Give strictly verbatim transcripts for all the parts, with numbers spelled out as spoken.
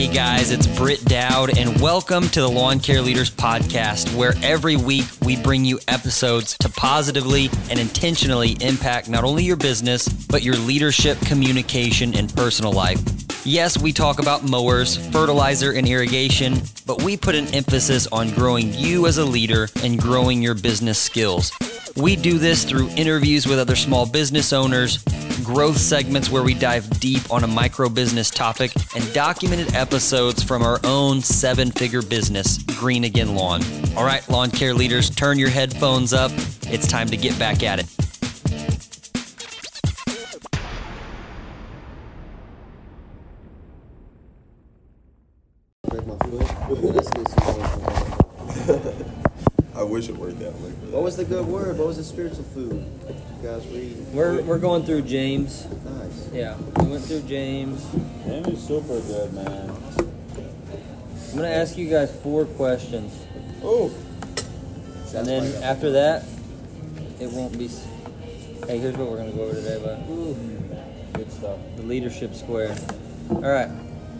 Hey guys, it's Britt Dowd, and welcome to the Lawn Care Leaders Podcast, where every week we bring you episodes to positively and intentionally impact not only your business, but your leadership, communication, and personal life. Yes, we talk about mowers, fertilizer, and irrigation, but we put an emphasis on growing you as a leader and growing your business skills. We do this through interviews with other small business owners, growth segments where we dive deep on a micro business topic, and documented episodes from our own seven-figure business, Green Again Lawn. All right, lawn care leaders, turn your headphones up. It's time to get back at it. I wish it worked that way. What was the good word? What was the spiritual food you guys were eating? We're, we're going through James. Nice. Yeah, we went through James. James is super good, man. I'm going to ask you guys four questions. Oh. And then after that, it won't be... Hey, here's what we're going to go over today, bud. Ooh. Good stuff. The leadership square. All right.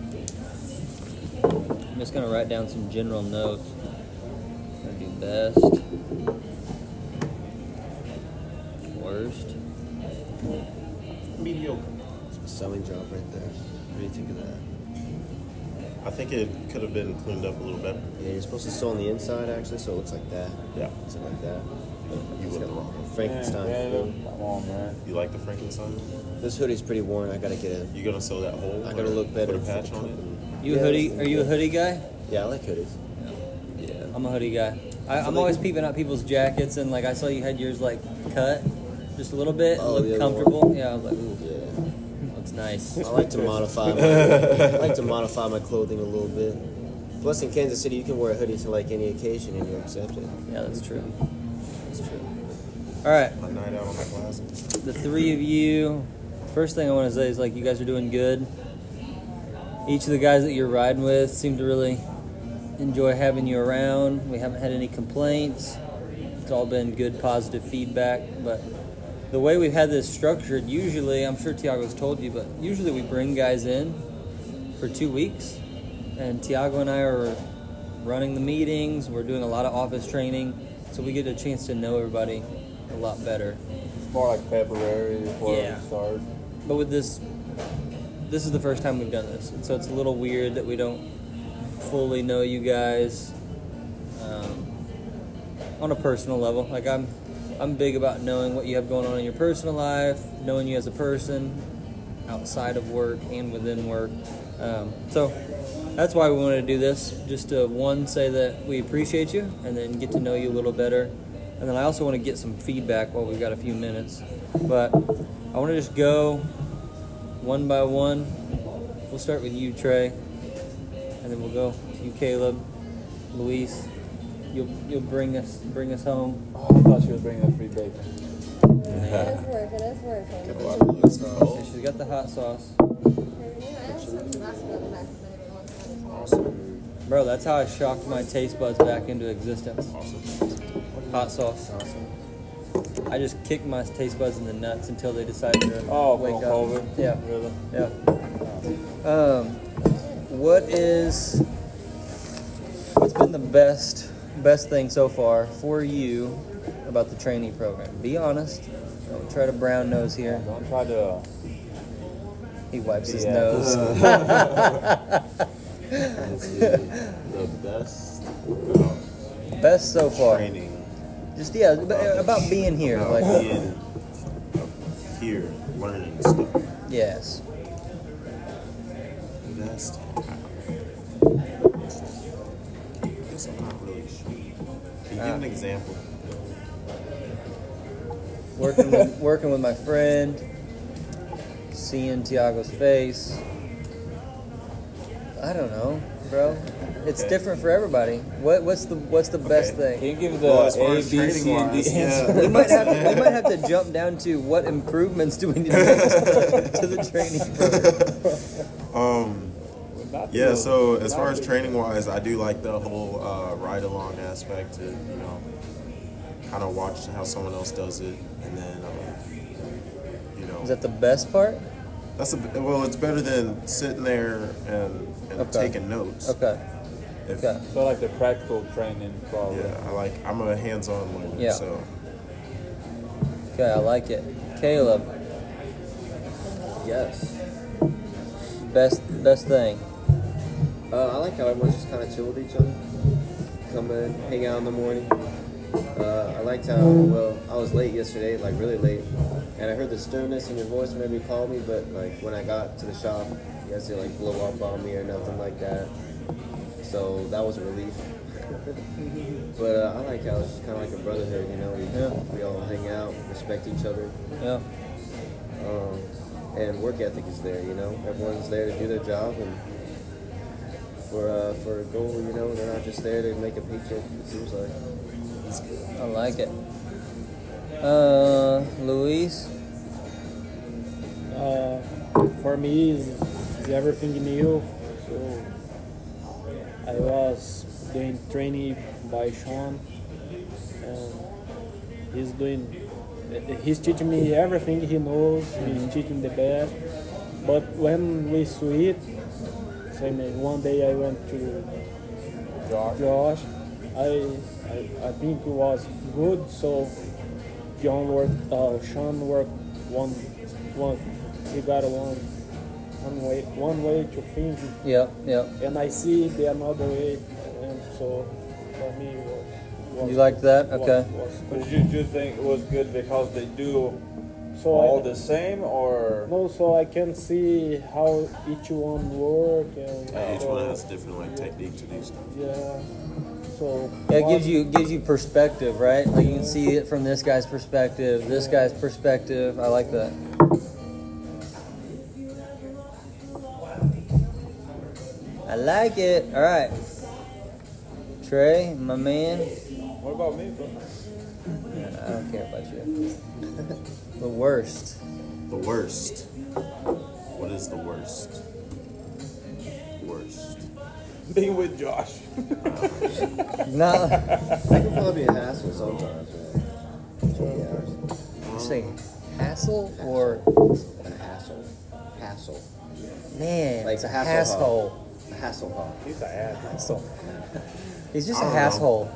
I'm just going to write down some general notes. I'm going to do best. Worst. Mediocre. It's a selling job right there. What do you think of that? I think it could have been cleaned up a little better. Yeah, you're supposed to sew on the inside actually, so it looks like that. Yeah. Something like that. You would have wrong. Frankenstein. Man, man, come on, man. You like the Frankenstein? This hoodie's pretty worn. I gotta get it. You gonna sew that hole? I gotta look better. Put a for patch the on it? company. You a Yeah, hoodie? it's- Are you a hoodie guy? Yeah, I like hoodies. Yeah. I'm a hoodie guy. I, I'm always peeping out people's jackets, and like I saw you had yours like cut just a little bit, Oh, looked the other comfortable. one? Yeah, I was like, ooh, Yeah. looks nice. I like to modify. My, I like to modify my clothing a little bit. Plus, in Kansas City, you can wear a hoodie to like any occasion, and you'll accept it. Yeah, that's true. That's true. All right, A night out on my glasses. the three of you. First thing I want to say is like you guys are doing good. Each of the guys that you're riding with seem to really enjoy having you around. We haven't had any complaints. It's all been good, positive feedback. But the way we've had this structured, usually, I'm sure Tiago's told you, but usually we bring guys in for two weeks. And Tiago and I are running the meetings. We're doing a lot of office training. So we get a chance to know everybody a lot better. It's more like February before Yeah. we start. But with this, this is the first time we've done this. And so it's a little weird that we don't fully know you guys um, on a personal level. Like I'm, I'm big about knowing what you have going on in your personal life, knowing you as a person, outside of work and within work. Um, so that's why we wanted to do this. Just to one, say that we appreciate you, and then get to know you a little better. And then I also want to get some feedback while we've got a few minutes. But I want to just go one by one. We'll start with you, Trey. And then we'll go to you, Caleb. Luis, you'll you'll bring us bring us home. Oh, I thought she was bringing us free bacon. It's working, it's working. Got a lot of good stuff. Yeah, she's got the hot sauce. Awesome. Bro, that's how I shocked my taste buds back into existence. Hot sauce. I just kicked my taste buds in the nuts until they decided to Oh, wake from up. COVID? Yeah. Really? Yeah. Um, what is what's been the best best thing so far for you about the trainee program? Be honest. Don't try to brown nose here. Don't try to... He wipes his Yeah. nose. The best about Best so far. training. Just yeah, but about being here. About Like being here, learning stuff. yes. Best. I guess I'm not really sure. Can you give an example? Working with, working with my friend, seeing Tiago's face. I don't know, bro. It's Okay. different for everybody. What what's the what's the best Okay. Can thing? you give the Well, as far A, as B, training C, and D wise, answer? yeah. We might have to, we might have to jump down to what improvements do we need to make to the training program. Um, Not yeah, the- so as not far as the- training wise, I do like the whole uh, ride along aspect to, you know, kind of watch how someone else does it, and then, um, you know, Is that the best part? That's a well. It's better than sitting there and, and Okay. taking notes. Okay. If- Okay. So like the practical training, probably. Yeah, I like. I'm a hands-on learner. Yeah. So Okay, I like it. Caleb, Yes. best best thing. Uh, I like how everyone's just kind of chill with each other. Come in, hang out in the morning. Uh, I liked how, well, I was late yesterday, like really late. And I heard the sternness in your voice maybe you called me, but like when I got to the shop, you guys didn't like blow up on me or nothing like that. So that was a relief. But uh, I like how it's just kind of like a brotherhood, you know? We, Yeah. we all hang out, respect each other. Yeah. Um, and work ethic is there, you know? Everyone's there to do their job and for uh, for a goal, you know? They're not just there to make a paycheck, it seems like. I like it. Uh, Luis. Uh, for me, is is everything new. So I was doing training by Sean, and he's doing. He's teaching me everything he knows. He's teaching the best. But when we switch, same as one day I went to Josh. Josh. I, I I think it was good. So John worked, uh, Sean worked one one. He got a one one way one way to think, Yep. Yep. and I see the another way, and so for me it was. was You liked that? was- Okay. was But good. you, you think it was good because they do So all I, the same, or no, so I can see how each one work and yeah, each so, one has different like technique to do stuff. yeah. So Yeah, it one- gives you gives you perspective, right? Like you can see it from this guy's perspective, this guy's perspective. I like that. I like it. All right, Trey, my man. what about me, bro? I don't care about you. The worst. The worst. What is the worst? Worst. Being with Josh. No, That can probably be a hassle sometimes, man. twenty hours. you say hassle or A hassle. Hassle. man? Like it's a Hasselhoff. asshole. A hassle hog. He's an ass. Asshole. He's just I a don't know. asshole.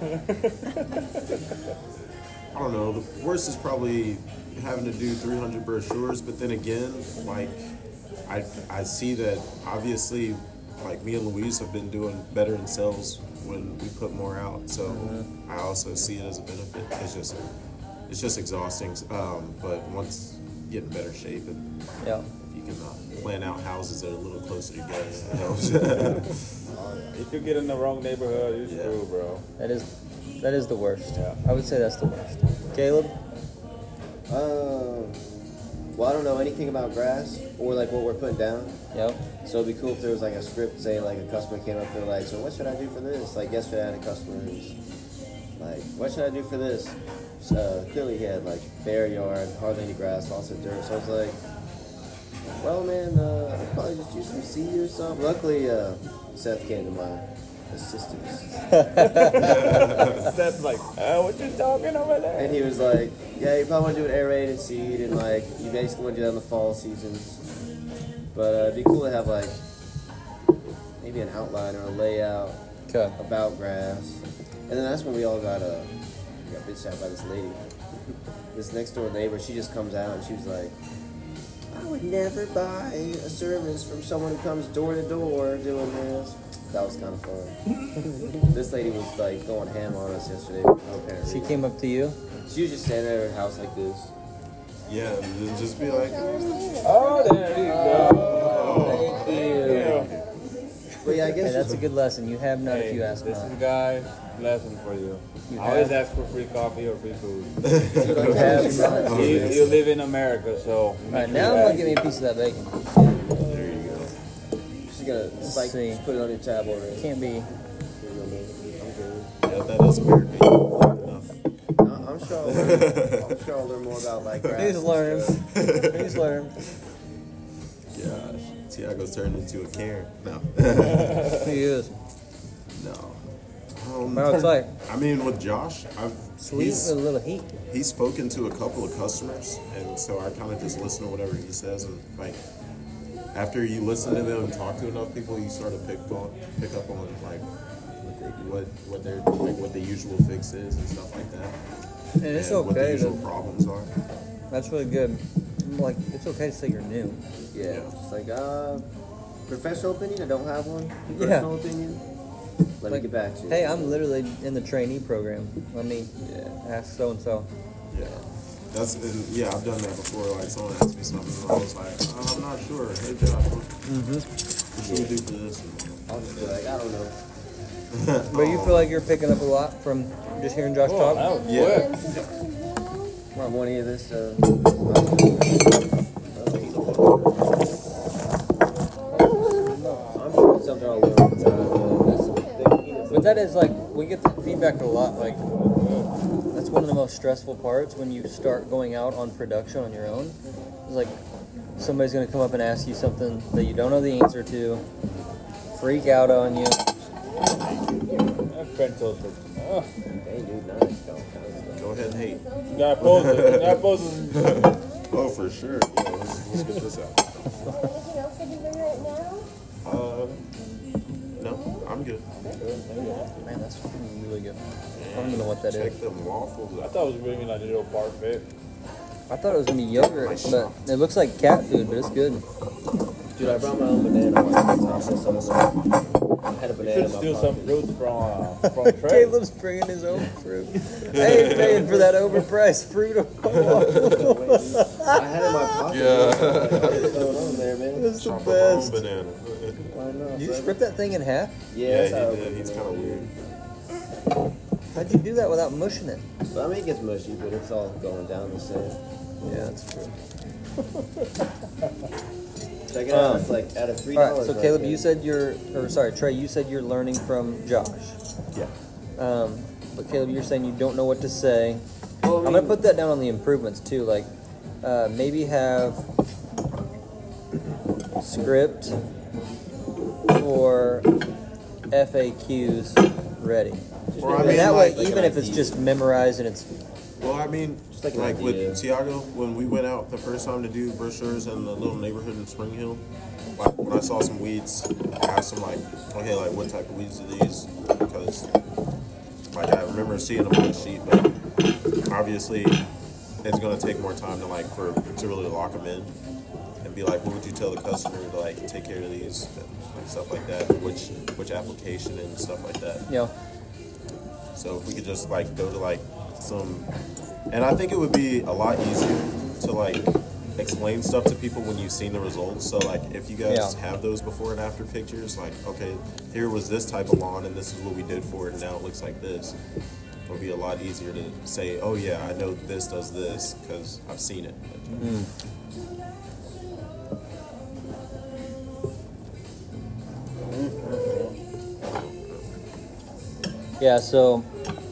I don't know. The worst is probably having to do three hundred brochures, but then again, like, I I see that obviously, like me and Louise have been doing better in sales when we put more out. So I also see it as a benefit. It's just it's just exhausting. Um, but once you get in better shape and Yeah. you can uh, plan out houses that are a little closer together, it helps. If you get in the wrong neighborhood, you're Yeah. screwed, bro. That is that is the worst. Yeah. I would say that's the worst. Caleb? Um, well, I don't know anything about grass or like what we're putting down. Yep. So it'd be cool if there was like a script, say like a customer came up there like, so what should I do for this? Like yesterday I had a customer who's like, what should I do for this? Uh, clearly he had like bare yard, hardly any grass, lots of dirt. So I was like, well man, uh, I'd probably just use some seed or something. Luckily, uh, Seth came to my assistance. That's like, uh, what you talking over there? And he was like, yeah, you probably want to do an aerated seed, and like, you basically want to do that in the fall seasons. But uh, it'd be cool to have like, maybe an outline or a layout Okay. about grass. And then that's when we all got, uh, got bitched out by this lady. This next door neighbor, she just comes out and she was like, I would never buy a service from someone who comes door to door doing this. That was kind of fun. This lady was like going ham on us yesterday. for no apparent She reason. came up to you. She was just standing there at her house like this. Yeah, and then just be like, Oh, there you go. Thank you. But yeah, I Hey, guess that's just, a good lesson. You have none if Hey, you ask this none. is guy lesson for you. You Always have- ask for free coffee or free food. You have none. you, you live in America, so. All right, now I'm gonna give me a piece of that bacon. there you go. she's gonna Let's like see. just put it on your tab already. Can't be. You know me. I'm good. Yeah, that is American. Enough. I- I'm sure I'll learn, I'm sure I'll learn more about like grass. Please and learn. stuff. Please learn. Gosh, Tiago's turned into a Karen. No, He is. no. Um, Well, it's like I mean, with Josh, I've sweet he's, with a little heat. he's spoken to a couple of customers, and so I kind of just listen to whatever he says, and like after you listen to them and talk to enough people, you start to pick on, pick up on like what they, what what their like what the usual fix is and stuff like that. And it's and what the okay. usual To, problems are. that's really good. Like, it's okay to say you're new. Yeah, it's like uh, professional opinion. I don't have one. Yeah. Personal opinion. Let Like, me get back to you. Hey, I'm literally in the trainee program. Let me Yeah. ask so and so. Yeah. That's and yeah, I've done that before. Like someone asked me something, and I was like, oh, I'm not sure. Hey, Josh, what, Mm-hmm. what should we do for this? I'll just be like, I don't know. But you feel like you're picking up a lot from just hearing Josh Oh, talk? that was Yeah. quick. And citizens now? From any of this. Uh, I'm sure it's something I'll learn over time. That's the thing, you know, But that is like, we get that feedback a lot. Like, that's one of the most stressful parts when you start going out on production on your own. It's like, somebody's going to come up and ask you something that you don't know the answer to, freak out on you. That French toast was- oh, Hey, dude, nice. Don't kind of stuff. Go ahead and hate. you gotta pose it. You gotta pose it. Oh, for sure. Yeah, let's, let's get this out. Anything else to do right now? Uh, no, I'm good. Man, that's really good. I don't even know what that Check is. them waffles I out. thought it was bringing like a little parfait. I thought it was going to be yogurt, but it looks like cat food, but it's good. Dude, I brought my own banana. I processed some of them. I had a You banana should in my steal some pocket. fruits from uh, from Trey. Caleb's bringing his own fruit. I ain't paying for that overpriced fruit. I had it in my pocket. Yeah. Like, what's going on there, man? It's the Chop up my own best. banana. Why not? You brother? strip that thing in half? Yeah, Yeah, that's how he it did. He's kind of weird. How'd you do that without mushing it? But I mean, it gets mushy, but it's all going down the same. Yeah, that's true. Check it out. Um, It's like out of three All dollars. right, so Caleb, you said you're, or sorry, Trey, you said you're learning from Josh. Yeah. Um, but Caleb, you're saying you don't know what to say. Well, I I'm gonna mean- put that down on the improvements too. Like, uh, maybe have script or F A Qs ready. Or, I and mean, that like- way, like even an if it's idea. just memorized and it's Well, I mean, Just like like, an with idea. Tiago, when we went out the first time to do brochures in the little neighborhood in Spring Hill, like when I saw some weeds, I asked him like, okay, like what type of weeds are these? Because like I remember seeing them on the sheet, but obviously it's gonna take more time to like for to really lock them in and be like, what would you tell the customer to like take care of these and stuff like that, which which application and stuff like that. you know, So if we could just like go to like some, and I think it would be a lot easier to like explain stuff to people when you've seen the results. So like if you guys Yeah. have those before and after pictures, like okay, here was this type of lawn and this is what we did for it, and now it looks like this. It would be a lot easier to say, oh yeah, I know this does this because I've seen it. yeah. So,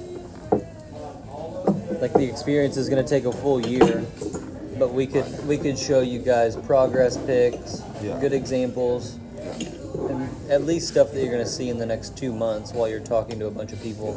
like the experience is gonna take a full year, but we could we could show you guys progress pics, Yeah. good examples, and at least stuff that you're gonna see in the next two months while you're talking to a bunch of people.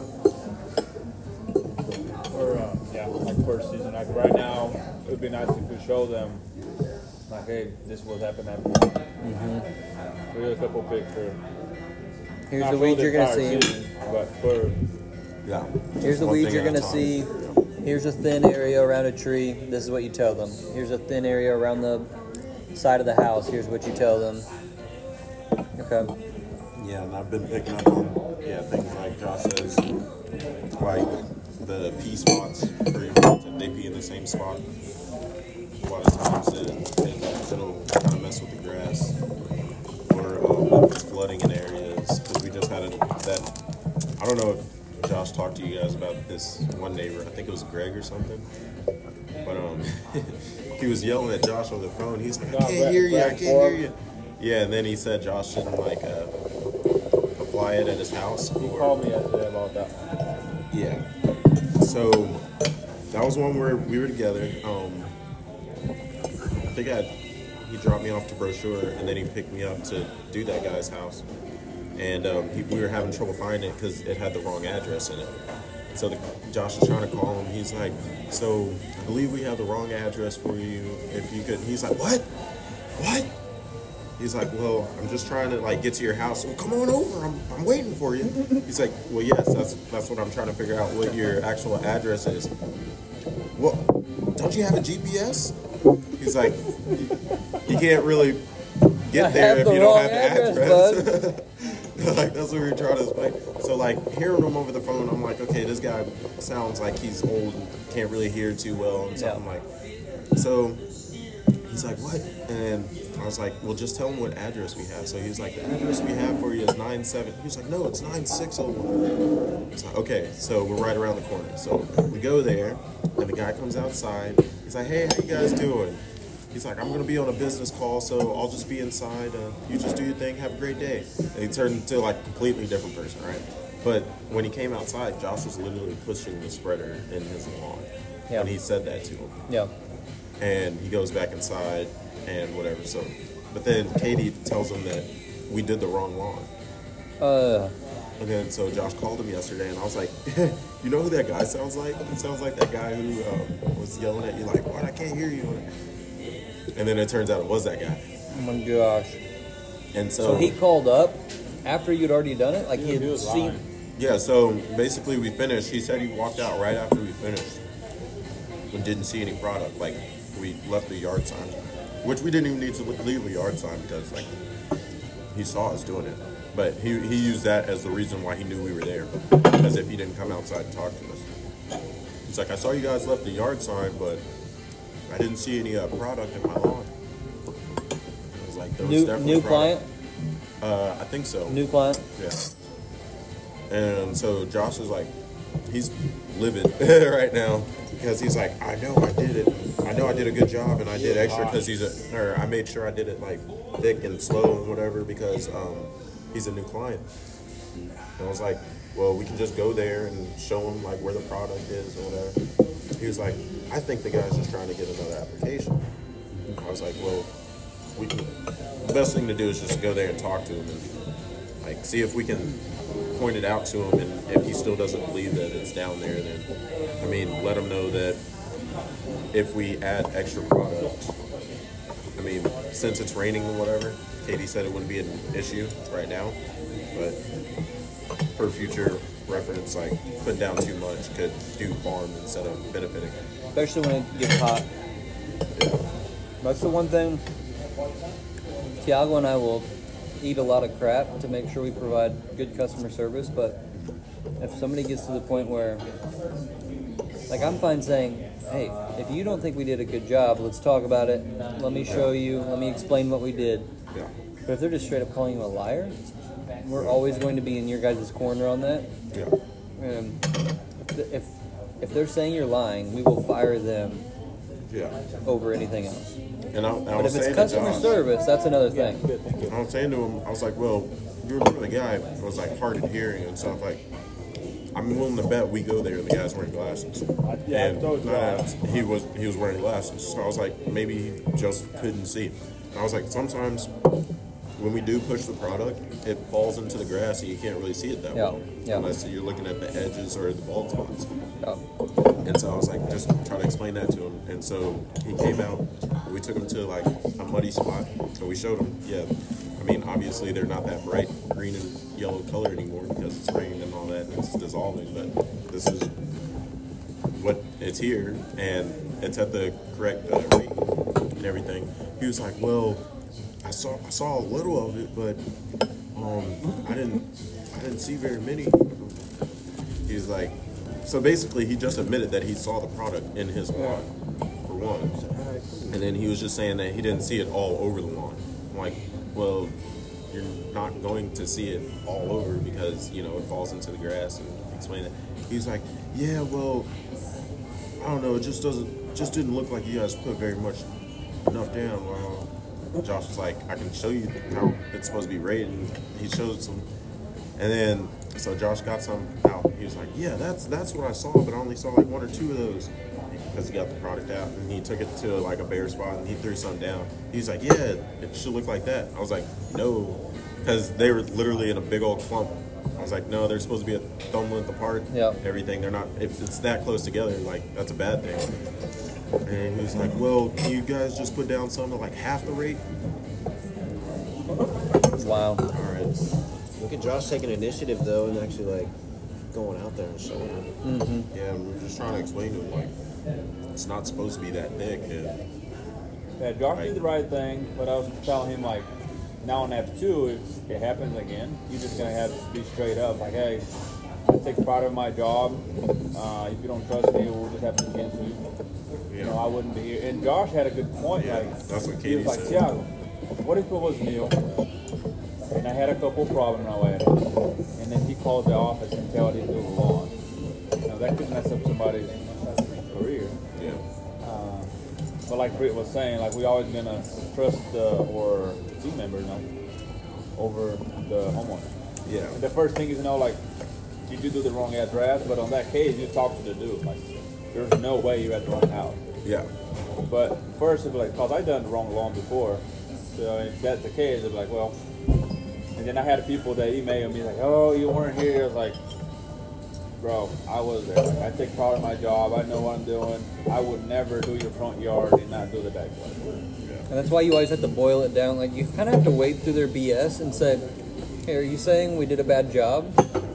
Or uh, yeah, like first season. Like right now, it would be nice if we show them, like, hey, this is what happened after. Mm-hmm. Here's a couple pictures. Here's Not the for weeds you're gonna entire see. season, but for Yeah. Here's the One weeds thing you're at a gonna time. see. Here's a thin area around a tree. This is what you tell them. Here's a thin area around the side of the house. Here's what you tell them. Okay. Yeah, and I've been picking up on yeah things like Josh says, like the pea spots where you if they pee in the same spot. A lot of times it, it, it'll kind of mess with the grass, or um, if it's flooding in areas. Because we just had a, that. I don't know if Josh talked to you guys about this one neighbor. I think it was Greg or something. But um, he was yelling at Josh on the phone. He's like, I No, can't Greg- hear you. I Greg can't hear Forbes. you. Yeah, and then he said Josh didn't like uh, apply it at his house. he or- called me yesterday about that. Yeah. So that was one where we were together. Um, I think I he dropped me off to brochure, and then he picked me up to do that guy's house. And um, he, we were having trouble finding it because it had the wrong address in it. And so the, Josh was trying to call him. He's like, "So I believe we have the wrong address for you. If you could," he's like, "What? What?" he's like, well, I'm just trying to like get to your house. Well, come on over. I'm, I'm waiting for you. He's like, well, yes, that's that's what I'm trying to figure out what your actual address is. Well, don't you have a G P S? He's like, you can't really get I there have if the you don't wrong have the address, address. Like, that's what we were trying to explain. So, like, hearing him over the phone, I'm like, okay, this guy sounds like he's old and can't really hear too well. And so Yeah. I'm like, so he's like, what? And I was like, well, just tell him what address we have. So he was like, the address we have for you is nine seven. He was like, no, it's nine six oh one. It's like, okay, so we're right around the corner. So we go there, and the guy comes outside. He's like, hey, how you guys doing? He's like, I'm going to be on a business call, so I'll just be inside. Uh, you just do your thing. Have a great day. And he turned into like a completely different person, right? But when he came outside, Josh was literally pushing the spreader in his lawn. Yeah. And he said that to him. Yeah. And he goes back inside and whatever. So, but then Katie tells him that we did the wrong lawn. Uh, And then so Josh called him yesterday, and I was like, you know who that guy sounds like? He sounds like that guy who um, was yelling at you like, what? I can't hear you. And then it turns out it was that guy. oh my gosh. And so, So he called up after you'd already done it? Like he He had was seen. lying. yeah, so basically we finished. He said he walked out right after we finished and didn't see any product. Like, we left the yard sign, which we didn't even need to leave the yard sign because, like, he saw us doing it. But he, he used that as the reason why he knew we were there, as if he didn't come outside and talk to us. He's like, I saw you guys left the yard sign, but I didn't see any uh, product in my lawn. I was like, there was New definitely new product. client? Uh, I think so. New client? Yeah. And so Josh is like, he's livid right now because he's like, I know I did it. I know I did a good job and I did extra because he's a, or I made sure I did it like thick and slow and whatever because um, he's a new client. And I was like, well, we can just go there and show him like where the product is or whatever. He was like, I think the guy's just trying to get another application. I was like, well, we can, the best thing to do is just go there and talk to him and like see if we can point it out to him, and if he still doesn't believe that it's down there, then I mean, let him know that if we add extra product, I mean, since it's raining or whatever, Katie said it wouldn't be an issue right now, but for future reference, like putting down too much could do harm instead of benefiting. Especially when it gets hot. That's the one thing. Tiago and I will eat a lot of crap to make sure we provide good customer service, but if somebody gets to the point where, like, I'm fine saying, hey, if you don't think we did a good job, let's talk about it. Let me show you. Let me explain what we did. Yeah. But if they're just straight up calling you a liar, we're always going to be in your guys' corner on that. Yeah. Um, if, if if they're saying you're lying, we will fire them Yeah. over anything else. And I, I But was if saying it's customer to Josh, service, that's another thing. I was saying to him, I was like, well, you're the guy who was like hard of hearing and stuff. Like, I'm willing to bet we go there and the guy's wearing glasses. I, yeah, I And told you. uh, he was he was wearing glasses. So I was like, maybe he just couldn't see. And I was like, sometimes when we do push the product, it falls into the grass and you can't really see it that Yeah, well. yeah. Unless you're looking at the edges or the bald spots. Yeah. And so I was like, just try to explain that to him. And so he came out, we took him to like a muddy spot. So we showed him, yeah, I mean, obviously they're not that bright green and yellow color anymore because it's rained and all that and it's dissolving. But this is what it's here and it's at the correct uh, rate and everything. He was like, well, I saw I saw a little of it, but um, I didn't I didn't see very many. He's like, so basically he just admitted that he saw the product in his lawn, for one. And then he was just saying that he didn't see it all over the lawn. I'm like, well, you're not going to see it all over because, you know, it falls into the grass and explain it. He's like, yeah, well, I don't know, it just doesn't, just didn't look like you guys put very much enough down. Well, Josh was like, I can show you how it's supposed to be rated. And he showed some, and then so Josh got some out. He was like, yeah, that's that's what I saw, but I only saw like one or two of those because he got the product out and he took it to like a bare spot and he threw some down. He's like, yeah, it should look like that. I was like, no, because they were literally in a big old clump. I was like, no, they're supposed to be a thumb length apart. Yeah. Everything. They're not. If it's that close together, like that's a bad thing. And he was like, well, can you guys just put down some at like half the rate? Wow. All right. Look at Josh taking initiative though, and actually like going out there and showing him. Mm-hmm. Yeah, we we're just trying to explain to him like it's not supposed to be that thick. And Yeah, Josh did the right thing, but I was telling him like, now in F two, if it happens again, you're just gonna have to be straight up. Like, hey, I take pride in my job. Uh, if you don't trust me, we'll just have to cancel you. You know, I wouldn't be here. And Josh had a good point. Yeah, like, that's what he Katie was like, said. Tiago, what if it was Neil? And I had a couple problems on my way, and then he called the office and tell he do the lawn. You know, that could mess up somebody's career. yeah, Uh, but like Britt was saying, like we always gonna trust the or team member, you know, over the homeowner. yeah, The first thing is to know, like, you did do the wrong address, but on that case, you talk to the dude. Like, there's no way you're at the wrong house. yeah, But first, it'd be like, cause I done the wrong lawn before, so if that's the case, it'd be like, well. And then I had people that emailed me like, oh, you weren't here. I was like, bro, I was there. Like, I take pride in my job. I know what I'm doing. I would never do your front yard and not do the back yard. And that's why you always have to boil it down. Like, you kind of have to wade through their B S and say, hey, are you saying we did a bad job?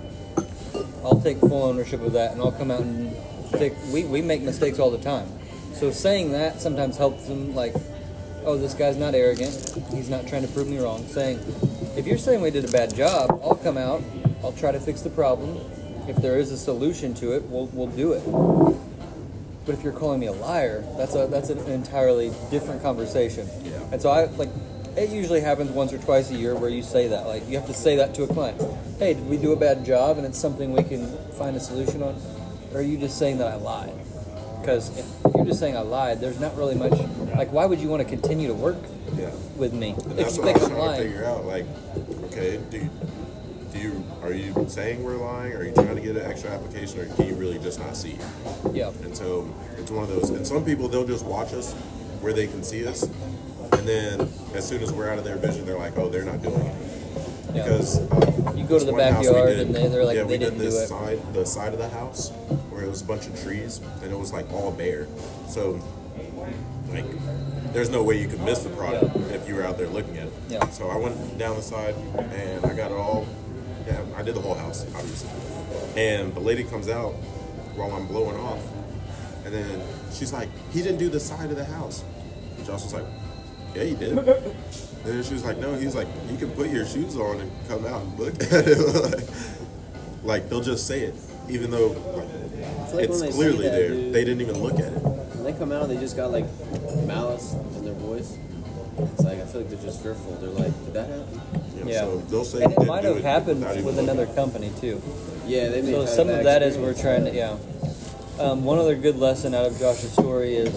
I'll take full ownership of that, and I'll come out and fix. We, we make mistakes all the time. So saying that sometimes helps them, like, oh, this guy's not arrogant. He's not trying to prove me wrong. Saying, if you're saying we did a bad job, I'll come out. I'll try to fix the problem. If there is a solution to it, we'll, we'll do it. But if you're calling me a liar, that's a that's an entirely different conversation. Yeah. And so I like it usually happens once or twice a year where you say that. Like, you have to say that to a client. Hey, did we do a bad job and it's something we can find a solution on? Or are you just saying that I lied? Because if you're just saying I lied, there's not really much. Like, why would you want to continue to work yeah. with me And if that's you what I think was I'm trying to lying? figure out. Like, okay, do you, do you are you saying we're lying? Are you trying to get an extra application, or can you really just not see? Yeah. And so it's one of those. And some people, they'll just watch us where they can see us, and then as soon as we're out of their vision, they're like, oh, they're not doing it. Yeah. Because um, You go to this the one house we backyard did- and they- they're like, yeah, they we did didn't do this it. side, the side of the house where it was a bunch of trees and it was like all bare. So like, there's no way you could miss the product if you were out there looking at it. Yeah. So I went down the side and I got it all. Yeah, I did the whole house, obviously. And the lady comes out while I'm blowing off, and then she's like, "He didn't do the side of the house." And Josh was like, "Yeah, he did." And then she was like, "No." He's like, "You can put your shoes on and come out and look at it." like, like, they'll just say it, even though like, I feel like it's when they clearly say that, there. dude, They didn't even look at it. when they come out, they just got like malice in their voice. It's like I feel like they're just fearful. They're like, did that happen? You know, Yeah. So they'll say And he it didn't might do have it happened without even with looking another at it. company too. Yeah, they may So have some bad of that is we're experience. trying to, yeah. Um, one other good lesson out of Josh's story is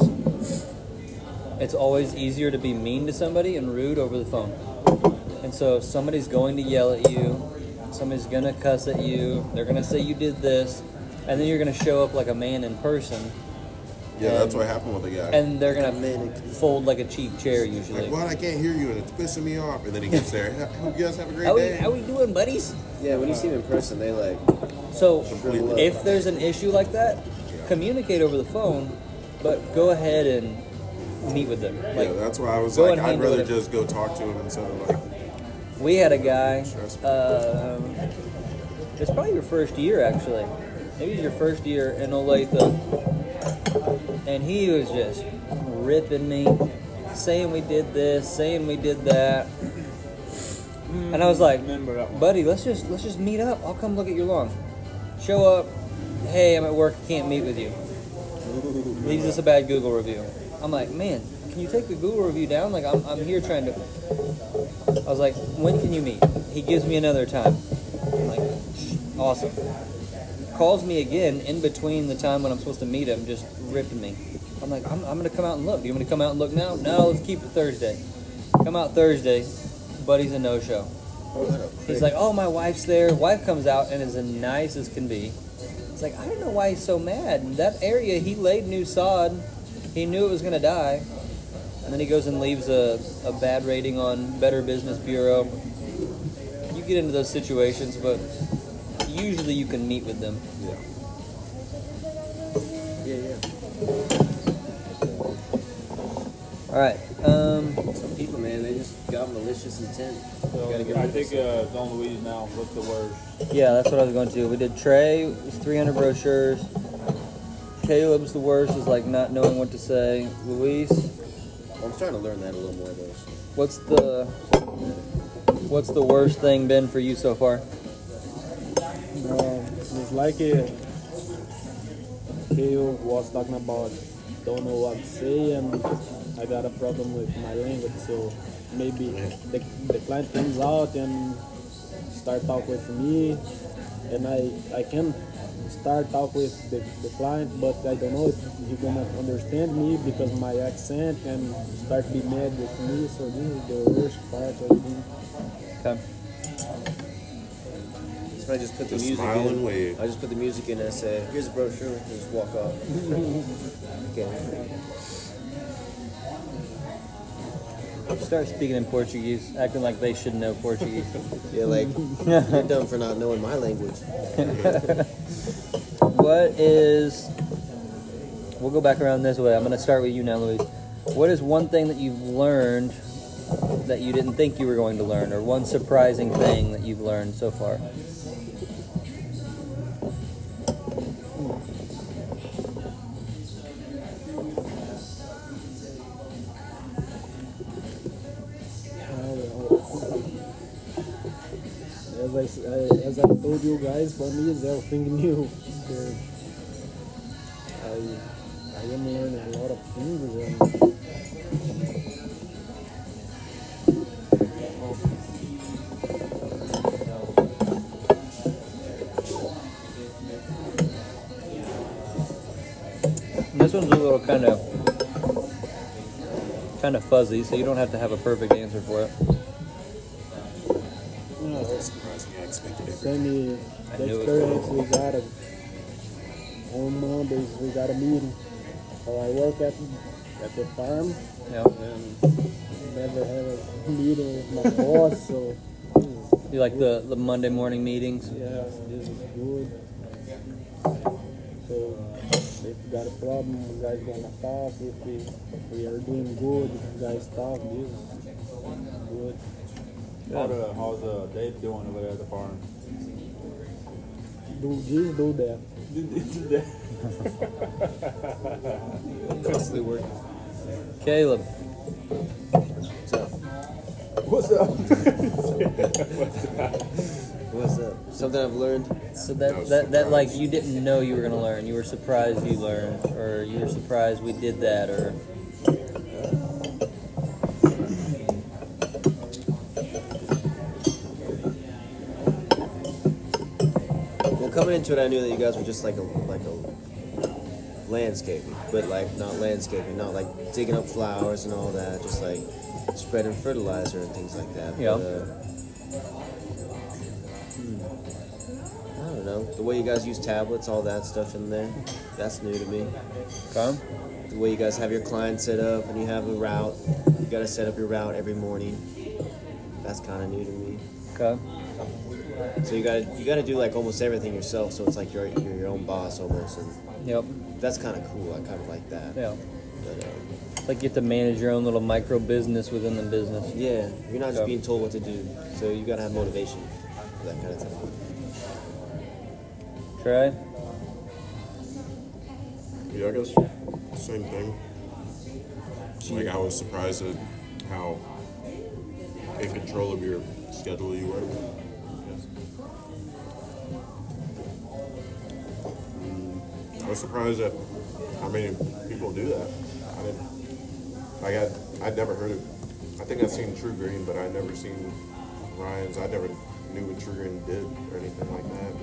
it's always easier to be mean to somebody and rude over the phone. And so if somebody's going to yell at you, somebody's going to cuss at you, they're going to say you did this, and then you're going to show up like a man in person, Yeah, that's And- what happened with the guy. and they're going to fold like a cheap chair usually. Like, well, I can't hear you, and it's pissing me off. And then he gets there. Hope you guys have a great How we, day. how we doing, buddies? Yeah, when you see them in person, they like So Completely. if there's an issue like that, communicate over the phone, but go ahead and meet with them. Like, yeah, that's why I was go like, and I'd handle rather it. just go talk to him instead of like, we had a guy, Stressful. um, it's probably your first year actually. Maybe it's your first year in Olathe. And he was just ripping me, saying we did this, saying we did that. And I was like, Remember that one. buddy, let's just let's just meet up. I'll come look at your lawn. Show up. Hey, I'm at work. Can't meet with you. Leaves us a bad Google review. I'm like, man, can you take the Google review down? Like, I'm, I'm here trying to. I was like, when can you meet? He gives me another time. I'm like, awesome. Calls me again in between the time when I'm supposed to meet him, just ripping me. I'm like, I'm, I'm going to come out and look. Do you want me to come out and look now? No, let's keep it Thursday. Come out Thursday. Buddy's a no-show. He's like, oh, my wife's there. Wife comes out and is as nice as can be. It's like, I don't know why he's so mad. That area, he laid new sod. He knew it was going to die. And then he goes and leaves a, a bad rating on Better Business Bureau. You get into those situations, but usually you can meet with them. yeah. yeah, yeah. All right. Um, Some people, man, they just got malicious intent. So Gotta get I rid of think this. uh, Don Luis now. What's the word? yeah, that's what I was going to. We did Trey, it was three hundred brochures. Caleb's the worst, is like not knowing what to say. Luis, I'm starting to learn that a little more, though. what's the what's the worst thing been for you so far? Um, it's like uh, Kale was talking about don't know what to say, and I got a problem with my language, so maybe the, the client comes out and start talk with me, and I I can start talk with the, the client, but I don't know if he's gonna understand me because my accent and start be mad with me. So this is the worst part, I think. Okay. So I just put the Just music smile in. and wave. I just put the music in and I say, here's a brochure, and just walk off. Okay. Start speaking in Portuguese, acting like they should know Portuguese. Yeah, like, you're dumb for not knowing my language. What is? We'll go back around this way. I'm going to start with you now, Luis. What is one thing that you've learned that you didn't think you were going to learn, or one surprising thing that you've learned so far? As I, s- I- as I told you guys, for me it's everything new. So I I am learning a lot of things, and This one's a little kind of kind of fuzzy, so you don't have to have a perfect answer for it. you know, Surprised me. I expected it. semi I the knew it. experience we got a, on Mondays we got a meeting. So I work at at the farm Yeah. and never have a meeting with my boss, so this is, You like the, the Monday morning meetings? yeah, this is good. So if you got a problem, you guys gonna talk. If we, we are doing good, if you guys talk, this is good. How the, how's uh, Dave doing over there at the farm? Do this, do that. Constantly working. Caleb, So, What's up? what's up? Something I've learned. so that, that, that like you didn't know you were going to learn. You were surprised you learned, or you were surprised we did that, or... Well, coming into it, I knew that you guys were just like a like a landscaping, but like not landscaping, not like digging up flowers and all that, just like spreading fertilizer and things like that. Yeah. But, uh, hmm, I don't know. The way you guys use tablets, all that stuff in there, that's new to me. Okay. The way you guys have your client set up and you have a route, you got to set up your route every morning. That's kind of new to me. Okay. So you got to you got to do like almost everything yourself. So it's like you're you're your own boss almost, and Yep. that's kind of cool. I kind of like that. Yeah. But, uh, It's like you have to manage your own little micro business within the business. yeah, you're not just Yeah. being told what to do. So you got to have motivation for that kind of thing. Trey? Yeah, I guess same thing. Like I was surprised at how in control of your schedule you were. Yes. Mm, I was surprised at how many people do that. I didn't. Like I, I'd never heard of. I think I'd seen True Green, but I'd never seen Ryan's. I never knew what True Green did or anything like that.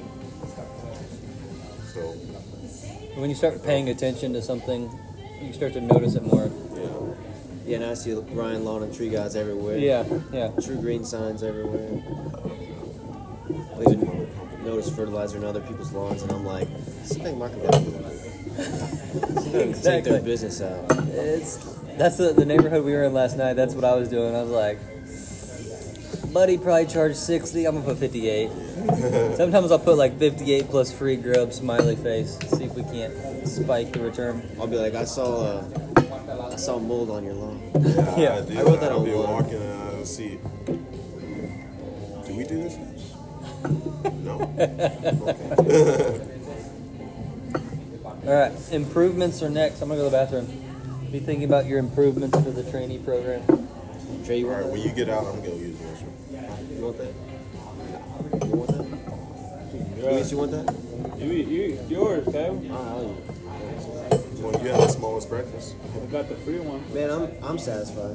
So When you start paying attention to something, you start to notice it more. yeah. Yeah, and I see Ryan Lawn and Tree Guys everywhere. Yeah, yeah. True Green signs everywhere. I even notice fertilizer in other people's lawns, and I'm like, something market value. Take Exactly. their business out. It's that's the, the neighborhood we were in last night. That's what I was doing. I was like, buddy probably charged sixty. I'm gonna put fifty-eight. Sometimes I'll put like fifty-eight plus free grub, smiley face. See if we can't spike the return. I'll be like, I saw uh, I saw mold on your lawn. Yeah, Yeah. I, do. I wrote that I'll on be one. walking and I'll see. Do we do this? No. Okay. All right, improvements are next. I'm gonna go to the bathroom. Be thinking about your improvements to the trainee program. Trey, you All want right, when that? you get out, I'm gonna use the restroom. You want that? You want that? Luis, you want that? You eat, you eat yours, Kev. Ah, I'll eat. Well, you have the smallest breakfast. I got the free one. Man, I'm I'm satisfied.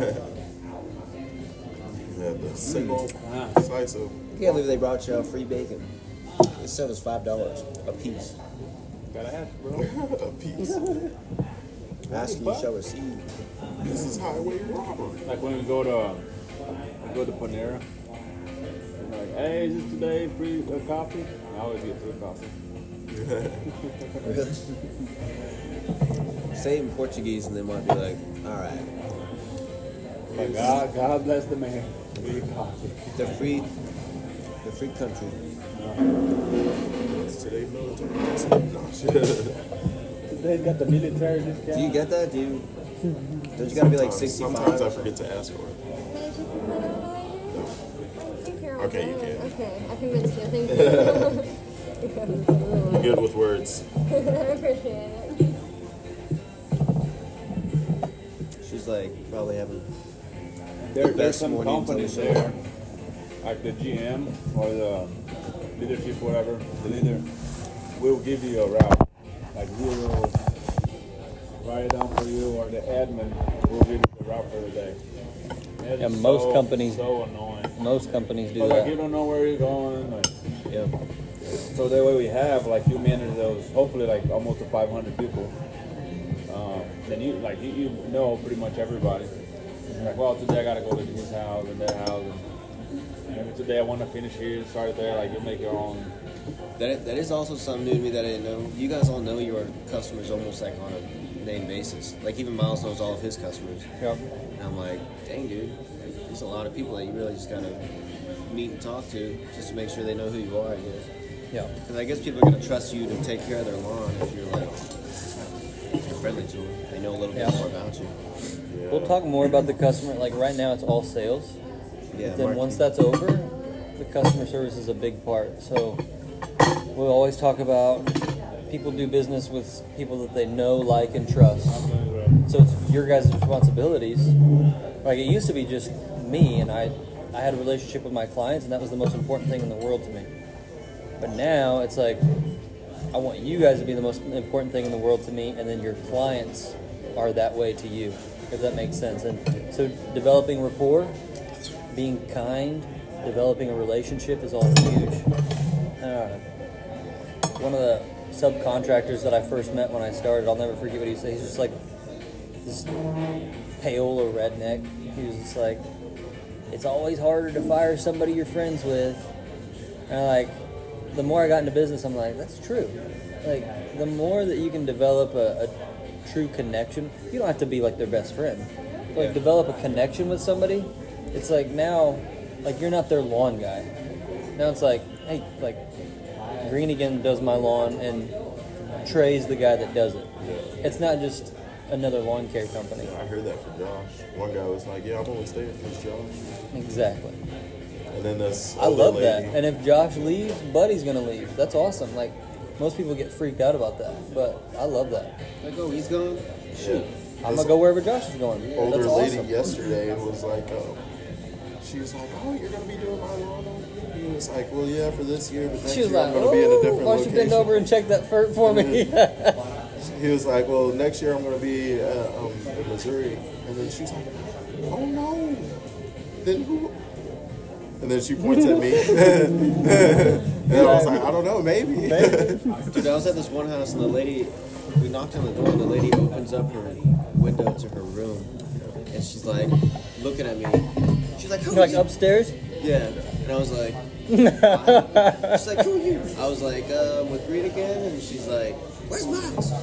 Yeah, the single Ah. slice of. I can't believe they brought you out free bacon. It said it was five dollars a piece. Gotta ask, bro. a piece. Asking you shall receive. This is highway robbery. Like when we go to we go to Panera. I'm like, hey, is this today free uh, coffee? I always get free coffee. Really? Say it in Portuguese and they might be like, alright. Like, God, God bless the man. Free coffee. The free the free country. It's today military. No, shit. They got the military discount. Do you get that? Do you don't you gotta be like sixty-five? Sometimes I forget to ask for it. Can I take your photo later? I think you're Okay, you can. Okay, I convinced you. Thank you. I'm good with words. I appreciate it. She's like probably having There, the there's best some morning companies until the there, like the G M or the leadership, whatever, the leader will give you a route. Like we will write it down for you, or the admin will give you the route for the day. That Yeah, is most so, companies- so annoying. Most companies do But like you that. don't know where you're going. Like, yeah. so that way we have like you manage those, hopefully like almost to five hundred people. Um, then you like you, you know pretty much everybody. Like, well, today I gotta go to his house and their house, and maybe today I want to finish here, start there. Like you make your own. That that is also something new to me that I didn't know. You guys all know your customers almost like on a name basis. Like even Miles knows all of his customers. Yep. And I'm like, dang dude, there's a lot of people that you really just gotta meet and talk to just to make sure they know who you are, I guess. Yeah. Because I guess people are gonna trust you to take care of their lawn if you're like if you're friendly to them. They know a little Yeah. bit more about you. We'll talk more about the customer. Like right now, it's all sales. Yeah. But then marketing. once that's over, the customer service is a big part. So we'll always talk about people do business with people that they know, like, and trust. So it's your guys' responsibilities. Like it used to be just me, and I, I had a relationship with my clients, and that was the most important thing in the world to me. But now it's like I want you guys to be the most important thing in the world to me, and then your clients are that way to you, if that makes sense. And so developing rapport, being kind, developing a relationship is all huge. Uh, one of the subcontractors that I first met when I started, I'll never forget what he said. He's just like this pale or redneck. He was just like, it's always harder to fire somebody you're friends with. And I like, the more I got into business, I'm like, that's true. Like, the more that you can develop a, a true connection, you don't have to be like their best friend. But, like, Yeah. develop a connection with somebody. It's like now, like you're not their lawn guy. Now it's like, hey, like Greenigan does my lawn, and Trey's the guy that does it. It's not just another lawn care company. I heard that from Josh. One guy was like, "Yeah, I'm only staying for Josh," Exactly. and then this I older love lady, that. And if Josh leaves, Buddy's gonna leave. That's awesome. Like most people get freaked out about that, but I love that. Like, oh, he's gone? Shoot. I'm gonna go wherever Josh is going. older That's lady awesome. yesterday was like, oh, she was like, "Oh, you're gonna be doing my lawn on me." He was like, "Well, yeah, for this year, but next She was year like, I'm gonna be in a "Oh, different why don't you bend location." over and check that fur for me?" He was like, "Well, next year I'm gonna be uh, um, in Missouri," and then she was like, "Oh no, then who?" And then she points at me, and I was like, "I don't know, maybe." Dude, I was at this one house and the lady, we knocked on the door and the lady opens up her window to her room and she's like looking at me. She's like, who are Like you? upstairs. Yeah. And I was like, hi. She's like, who are you? I was like, uh, with Greed again? And she's like, where's Miles?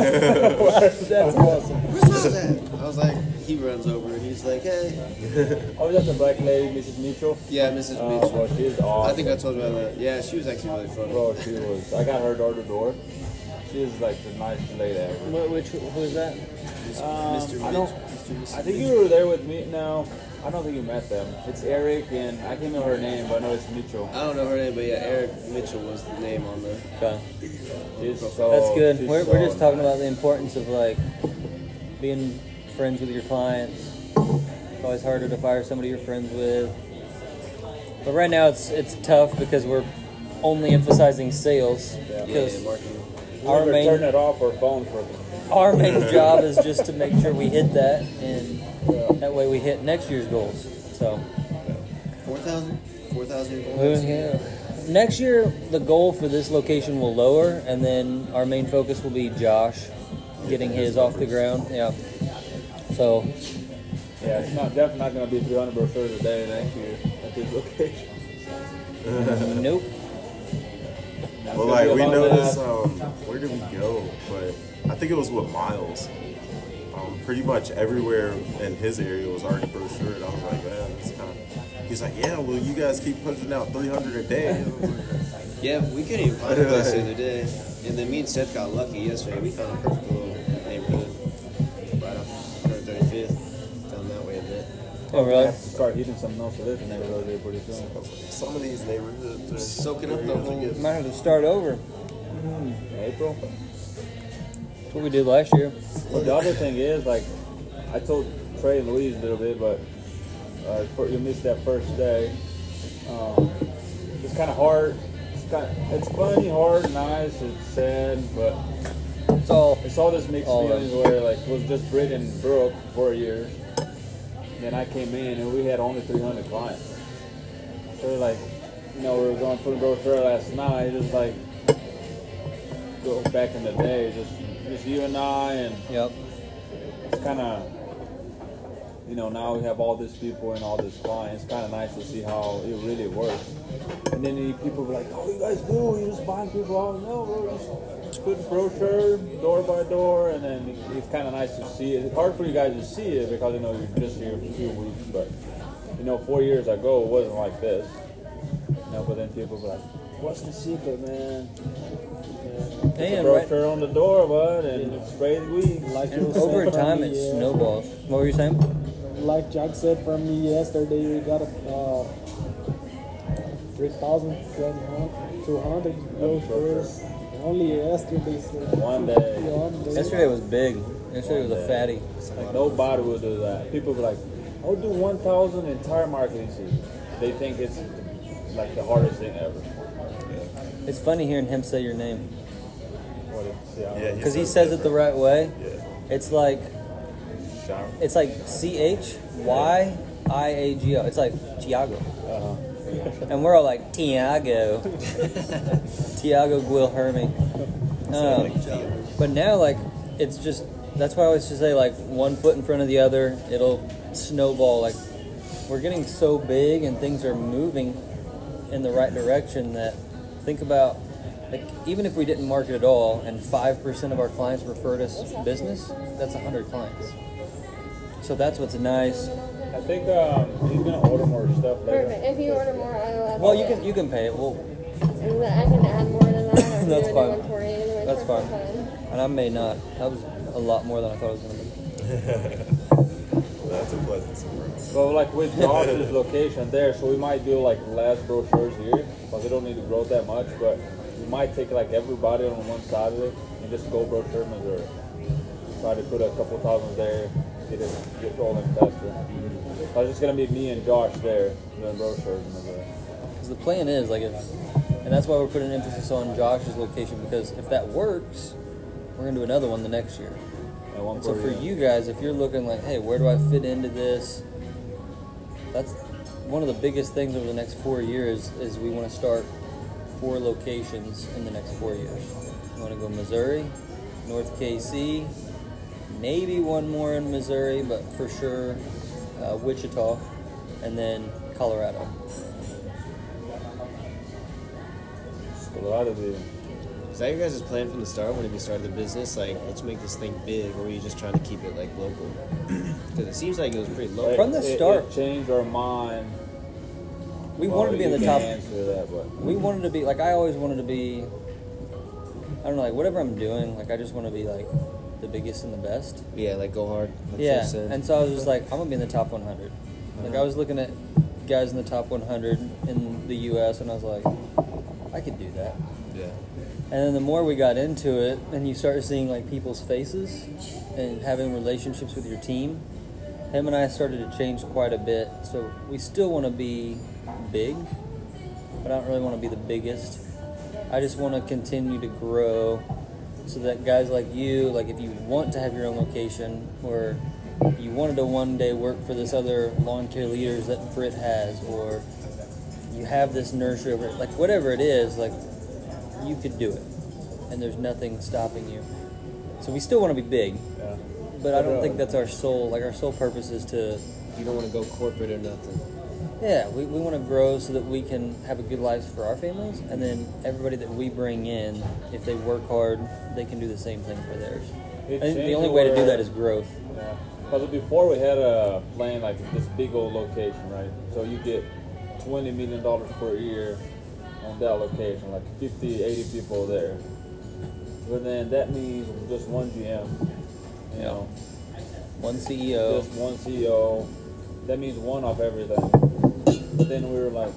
That's awesome. Where's Miles at? I was like, he runs over and he's like, hey. Oh, that's the black lady, Missus Mitchell. Yeah, Missus Oh, Mitchell. bro, she's awesome. I think I told you about that. Yeah, she was actually really funny. Bro, she was. I got her door to door. She is like the nicest lady ever. Wh- Which who is that? Um, Mister I don't. Mitch, Mister I think you were there with me. No, I don't think you met them. It's Eric and I can't remember her name, but I know it's Mitchell. I don't know her name, but yeah, Eric Mitchell was the name on the. Okay. She's so, That's good. she's We're, so we're just talking nice. about the importance of like being friends with your clients. It's always harder to fire somebody you're friends with. But right now it's it's tough because we're only emphasizing sales Yeah, because marketing. We our either main turn it off or phone for them. our main job is just to make sure we hit that, and that way we hit next year's goals. So Four thousand. Four thousand. yeah. Next year the goal for this location will lower, and then our main focus will be Josh getting his off the ground. Yeah. So Yeah, it's not definitely not going to be three hundred brochures a day next year at this location. nope. That's Well, gonna like be a we long noticed, ass- um, where did we go? But I think it was with Miles. Um, pretty much everywhere in his area was already brochured. I was like, man, that's kind of. He's like, yeah, well, you guys keep pushing out three hundred a day. I was like, Yeah, we couldn't even find a place the other day. And then me and Seth got lucky yesterday. We found a perfect little neighborhood right off one thirty-fifth, down that way a bit. Oh We really? have to start hitting something else to live in neighborhood here pretty soon. Some of these neighborhoods are Soaking up the areas are whole- getting- Might have to start over. April. That's what we did last year. Well, the other thing is, like, I told Trey and Louise a little bit, but uh, for, you missed that first day. Um, it's kind of hard. It's kind of, it's funny, hard, nice, it's sad, but It's all it's all this mixed All feelings where, like, it was just Britt and Brooke for years. Then I came in and we had only three hundred clients. So, like, you know, we were going through the brochure last night, just like, go back in the day, just just you and I, and yep. it's kind of, you know, now we have all these people and all these clients. It's kind of nice to see how it really works. And then the people were like, "Oh, you guys do? You just buying people out?" No, bro, just put brochure door by door, and then it's kind of nice to see it. It's hard for you guys to see it because you know you're just here for a few weeks, but you know, four years ago it wasn't like this. You know, but then people were like, "What's the secret, man?" Put the And right, brochure on the door, bud, and spray the weeds. Like you and said over from time me, it uh, snowballs. What were you saying? Like Jack said from me yesterday, we got a uh, three thousand two hundred brochures. Only yesterday. So One day. One day. Yesterday was big. Yesterday was a fatty. Like nobody will do that. People be like, "I'll do one thousand entire marketing season." They think it's like the hardest thing ever. It's funny hearing him say your name What is, yeah, Yeah, because he says it the right way. Yeah. It's like shower. it's like C H Y I A G O. It's like Tiago, Uh-huh. and we're all like Tiago, Tiago Guilherme. Um, but now, like, it's just that's why I always just say like one foot in front of the other. It'll snowball. Like we're getting so big and things are moving in the right direction that think about like even if we didn't market at all and five percent of our clients referred us business, that's a hundred clients. So that's what's nice. I think um, he's gonna order more stuff later. Perfect. If you order more, I will have Well, to you do can it. you can pay it. Well, And then I can add more than that. Or That's do fine. a new one for you. Anyway, That's for fine. fun. and I may not. That was a lot more than I thought it was gonna be. That's a pleasant surprise. So like with Josh's location there, so we might do like less brochures here because we don't need to grow that much, but we might take like everybody on one side of it and just go brochure Missouri. Try to put a couple thousand there, get it get rolling faster. So it's just gonna be me and Josh there doing brochures in Missouri. Because the plan is like if, and that's why we're putting emphasis on Josh's location because if that works, we're gonna do another one the next year. And one And so for per year. you guys, if you're looking like, hey, where do I fit into this? That's one of the biggest things over the next four years is we want to start four locations in the next four years. We want to go Missouri, North K C, maybe one more in Missouri, but for sure uh, Wichita, and then Colorado. Colorado, dude. Is that your guys' plan from the start when you started the business? Like, let's make this thing big, or were you just trying to keep it like local? Because it seems like it was pretty local. From the It- start. it changed our mind. We Well, wanted to be in you the can't top. Answer that, but We wanted to be like I always wanted to be. I don't know, like whatever I'm doing, like I just want to be like the biggest and the best. Yeah, like go hard. Like Yeah, Phil said. and so I was just like, I'm gonna be in the top one hundred. Like I was looking at guys in the top one hundred in the U S and I was like, I could do that. yeah. And then the more we got into it, and you start seeing like people's faces and having relationships with your team, him and I started to change quite a bit. So we still want to be big, but I don't really want to be the biggest. I just want to continue to grow so that guys like you, like if you want to have your own location or you wanted to one day work for this other lawn care leaders that Britt has, or you have this nursery over, like whatever it is, like you could do it, and there's nothing stopping you. So we still want to be big, Yeah. but I don't think that's our sole. Like our sole purpose is to, You don't want to go corporate or nothing. yeah, we, we want to grow so that we can have a good life for our families, and then everybody that we bring in, if they work hard, they can do the same thing for theirs. It I think the changed only way to do where- that is growth. Yeah. Because before we had a plan like this big old location, right? So you get twenty million dollars per year on that location, like fifty, eighty people there. But then that means just one G M, you Yeah. know, One C E O. just one C E O. That means one of everything. But then we were like,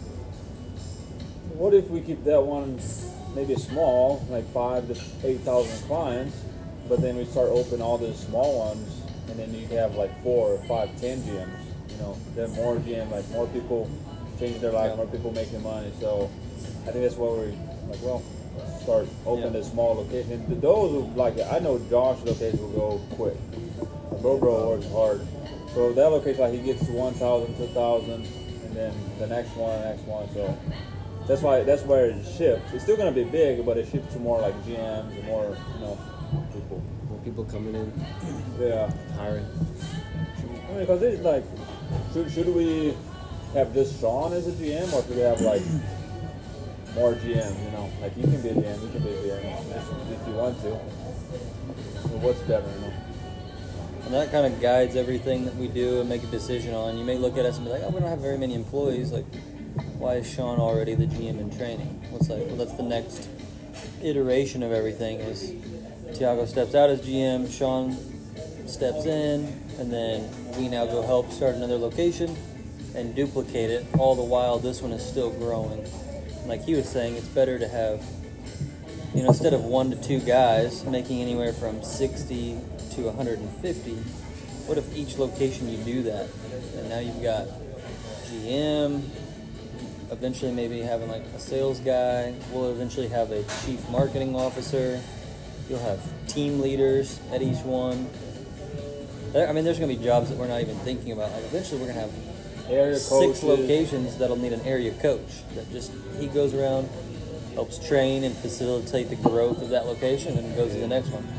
what if we keep that one maybe small, like five to eight thousand clients, but then we start opening all these small ones, and then you have like four or five, ten G Ms. You know, then more G M, like more people changing their life, Yeah. more people making money. So I think that's why we're like, well, let's start opening Yeah. this small location. And those who, like, I know Josh's location will go quick. Bro Bro works hard. So that location, like, he gets to one thousand, two thousand, and then the next one, the next one. So that's why that's where it shifts. It's still gonna be big, but it shifts to more like G Ms and more, you know, people. More people coming in, Yeah. hiring. I mean, because it's like, should, should we have just Sean as a G M, or should we have like more G Ms? You know, like you can be a G M, you can be a G M if, if you want to. So what's better? You know? And that kind of guides everything that we do and make a decision on. You may look at us and be like, oh, we don't have very many employees. Like, why is Sean already the G M in training? What's like, well, that's the next iteration of everything is Tiago steps out as G M, Sean steps in, and then we now go help start another location and duplicate it. All the while, this one is still growing. Like he was saying, it's better to have, you know, instead of one to two guys making anywhere from sixty to one hundred fifty, what if each location you do that? And now you've got G M, eventually maybe having like a sales guy, we'll eventually have a chief marketing officer, you'll have team leaders at each one. There, I mean, there's going to be jobs that we're not even thinking about. Like eventually we're going to have Area six coaches. locations that'll need an area coach that just, he goes around, helps train and facilitate the growth of that location and goes to the next one.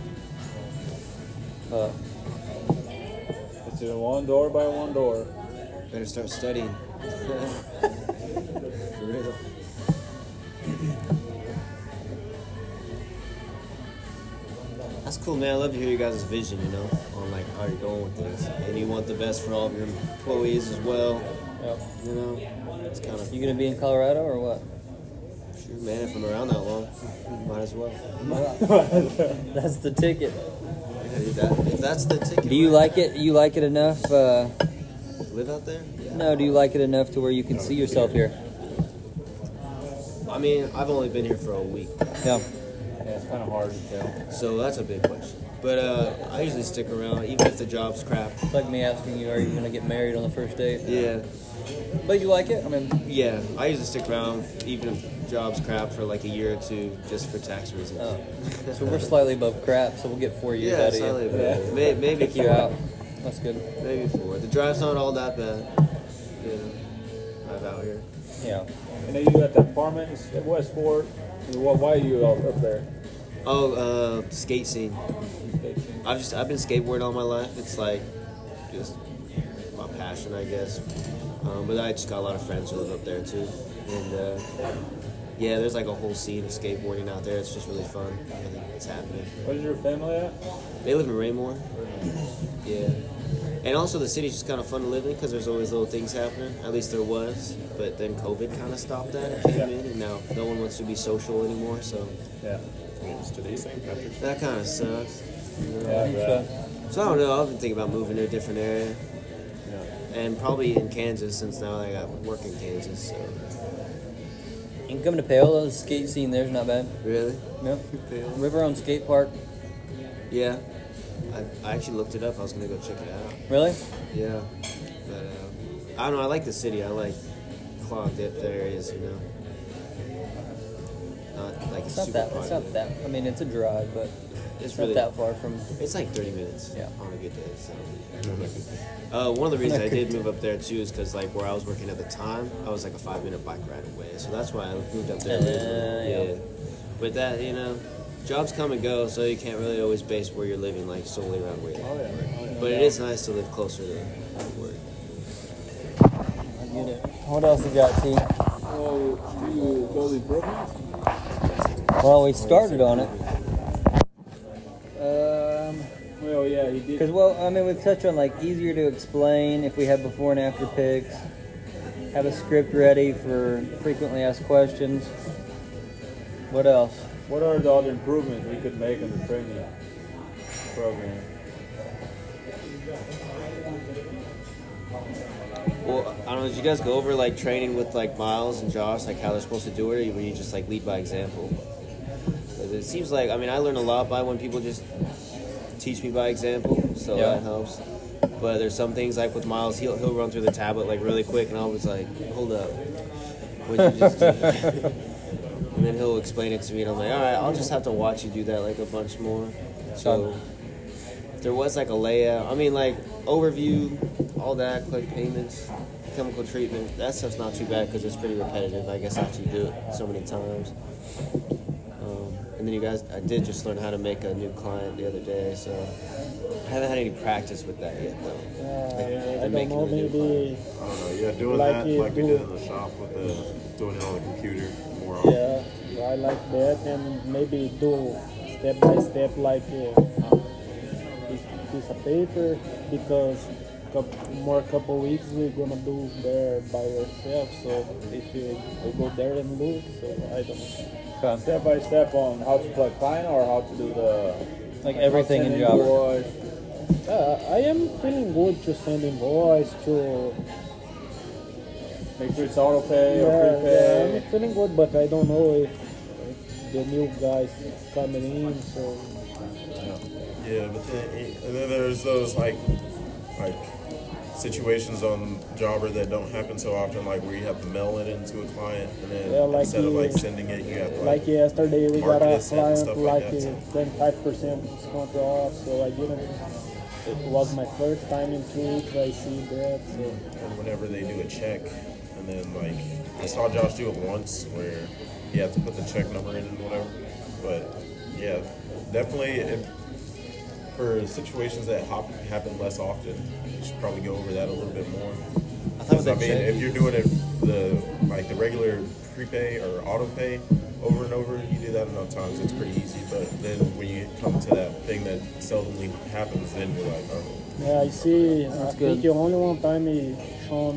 Uh, It's in one door by one door. Better start studying. For real. That's cool, man. I love to hear you guys' vision, you know, on like how you're going with this. And you want the best for all of your employees as well. yep. You know, it's kind of You gonna be in Colorado or what? true, man. If I'm around that long, might as well. That's the ticket. If, that, if that's the ticket, Do you like it? You like it enough? Uh, live out there? no. Do you like it enough to where you can see yourself here? I mean, I've only been here for a week, Yeah. Yeah, it's kind of hard to tell. so that's a big question. But uh, I usually stick around, even if the job's crap. It's like me asking you, are you gonna get married on the first date? Yeah, But you like it? I mean, yeah. I usually stick around, even if job's crap, for like a year or two, just for tax reasons. oh. So we're slightly above crap, so we'll get four years yeah, out of slightly, you. but may, maybe Pick you four. out. That's good. Maybe four. The drive's not all that bad. You know, drive out here. Yeah. And then you got the apartment in Westport. Why why are you up up there? Oh, uh, skate scene. I've just I've been skateboarding all my life. It's like just my passion, I guess. Um, but I just got a lot of friends who live up there too, and uh, yeah, there's like a whole scene of skateboarding out there. It's just really fun. I think it's happening. Where's your family at? They live in Raymore. Yeah. And also the city's just kind of fun to live in because there's always little things happening. At least there was. But then COVID kind of stopped that. It came Yeah. in, and now no one wants to be social anymore. So Yeah. It's today Saint Patrick's Day. that kind of sucks. I think so. So I don't know. I've been thinking about moving to a different area, Yeah. and probably in Kansas since now I got work in Kansas. So You can come to Paola. The skate scene there's not bad. really, No. River on Skate Park. yeah. I, I actually looked it up. I was gonna go check it out. Really? Yeah, but uh, I don't know. I like the city. I like clogged up areas. You know, not like It's a not super that. It's popular. not that. I mean, it's a drive, but It's it's really not that far from. It's like thirty minutes. Yeah. On a good day. So. Uh, one of the reasons I did move up there too is because like where I was working at the time, I was like a five minute bike ride away. So that's why I moved up there. Uh, originally. yeah. But that you know, jobs come and go, so you can't really always base where you're living like solely around where you Oh, live. yeah. Oh, yeah. But it is nice to live closer to work. I get it. What else you got, T? Oh, do you go to improvements? Well, we started on it. Um, well, yeah, he did. Because, well, I mean, we've touched on, like, easier to explain if we have before and after pics. Have a script ready for frequently asked questions. What else? What are the other improvements we could make in the training program? Well, I don't know. Did you guys go over like training with like Miles and Josh, like how they're supposed to do it, or were you just like lead by example? 'Cause it seems like I mean I learn a lot by when people just teach me by example, so Yeah. that helps. But there's some things like with Miles, he'll he'll run through the tablet like really quick, and I was like, hold up, what'd you just do? And then he'll explain it to me, and I'm like, all right, I'll just have to watch you do that like a bunch more. So if there was like a layout, I mean like overview, all that, quick payments, chemical treatment, that stuff's not too bad because it's pretty repetitive, I guess, after you do it so many times. Um, and then you guys, I did just learn how to make a new client the other day, so I haven't had any practice with that yet, though. Uh, Like, I they're don't making know, a new maybe, I don't know. Yeah, doing Like that you like we do- did in the shop with the doing it on the computer more often. yeah, I like that, and maybe do step by step, like uh, piece piece of paper, because couple, more couple weeks we're gonna do there by ourselves. So if you, we go there and look, so I don't know. Step by step on how to plug client or how to do the Like everything in sending Java. invoice. Uh, I am feeling good to send invoice to. Make sure it's auto pay Yeah, or yeah, prepay. I'm feeling good, but I don't know if, if the new guys coming in. So Yeah, but then and then there's those like like situations on Jobber that don't happen so often, like where you have to mail it into a client, and then Yeah, like instead of you- like sending it, you have to like like, yesterday, we market got a it and client stuff like like that, twenty-five percent discount off. So I didn't. It was my first time in two weeks. I see that. So and whenever they do a check, and then like I saw Josh do it once where he had to put the check number in and whatever. But yeah, definitely if, for situations that hop, happen less often, you should probably go over that a little bit more. I thought Because, I that mean, check- if you're doing it the like the regular prepay or auto pay over and over, you do that enough times, it's pretty easy. But then when you come to that thing that seldomly happens, then you're like, oh, yeah, I see. I That's think good. only one time he shown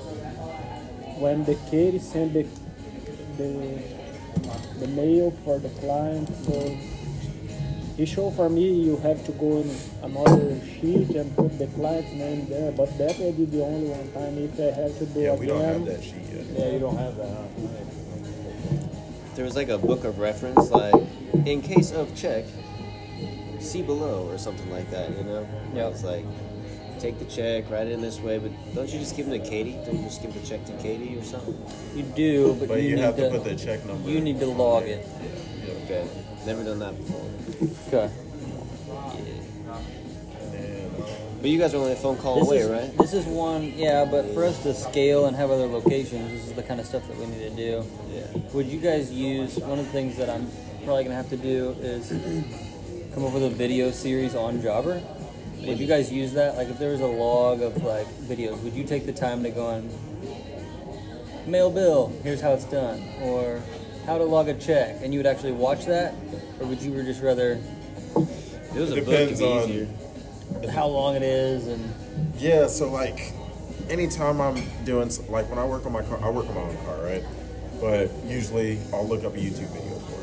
when the Katie sent the the the mail for the client. So he showed for me you have to go in another sheet and put the client's name there. But that I did the only one time. If I have to do yeah, again, we don't have that sheet yet. Yeah, you don't have that, huh? There was like a book of reference, like in case of check, see below or something like that, you know? Yep. It's like take the check, write it in this way, but don't you just give them to Katie? Don't you just give the check to Katie or something? You do, but, But you, you, need have to to, put the check number. you need to log it. Okay. Never done that before. Okay. And, uh, But you guys are only a phone call This away, is, right? This is one, yeah, but for us to scale and have other locations, this is the kind of stuff that we need to do. Yeah. Would you guys use, one of the things that I'm probably going to have to do is come up with a video series on Jobber. Would you guys use that? Like if there was a log of like videos, would you take the time to go on mail bill, here's how it's done, or how to log a check, and you would actually watch that? Or would you just rather It was It a book, it'd depends be on- easier. how long it is and Yeah, so like anytime I'm doing s- like when I work on my car, I work on my own car, right? But usually I'll look up a YouTube video for it.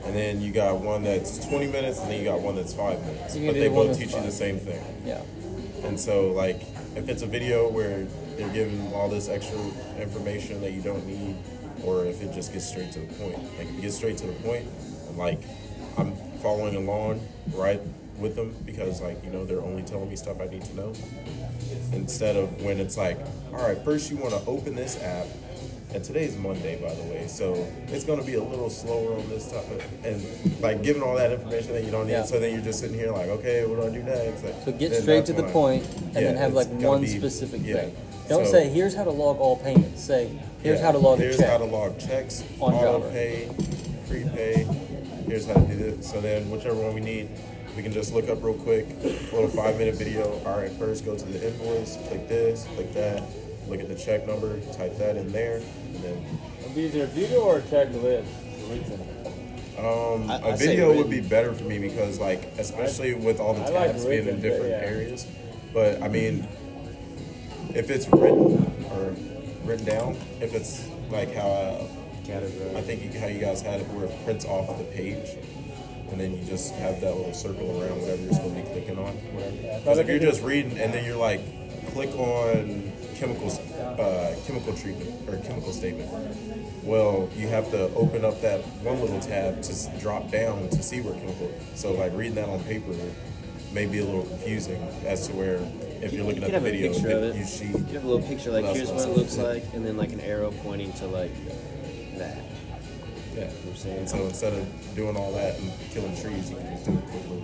and then you got one that's twenty minutes, and then you got one that's five minutes. You can But do they the one both that's teach you the five. same thing. Yeah. And so, like, if it's a video where they're giving all this extra information that you don't need, or if it just gets straight to the point. Like, if it gets straight to the point, and, like, I'm following along right with them because, like, you know, they're only telling me stuff I need to know. Instead of when it's like, all right, first you want to open this app, and today's Monday, by the way, so it's going to be a little slower on this stuff, and like giving all that information that you don't need. Yeah. So then you're just sitting here like, okay, what do I do next? Like, So get then straight that's to the when I- point, and yeah, then have like it's gotta one be- specific yeah. thing. Don't So- say, here's how to log all payments. Say, here's yeah, how to log a Here's check. how to log checks, On auto Java. pay, prepay. Here's how to do this. So then whichever one we need, we can just look up real quick, a little five minute video. All right, first go to the invoice, click this, click that, look at the check number, type that in there, and then It'd be either a video or a checklist. Written. Um, I- a I say video would written. be better for me because, like, especially with all the I like tabs being written, in but different yeah. areas. But I mean, if it's written or written down, if it's like how uh, Category. I think you, how you guys had it, where it prints off the page, and then you just have that little circle around whatever you're supposed to be clicking on. Because if you're just reading and then you're like, click on chemicals, uh, chemical treatment or chemical statement. Well, you have to open up that one little tab to s- drop down to see where chemical. So like reading that on paper may be a little confusing as to where if you're looking You at can the have a video, picture of it. you see. You can have a little picture like That's here's what what I'm it looks saying. like, and then like an arrow pointing to like that. Yeah. I'm saying. So instead of doing all that and killing trees, you can just do a quick little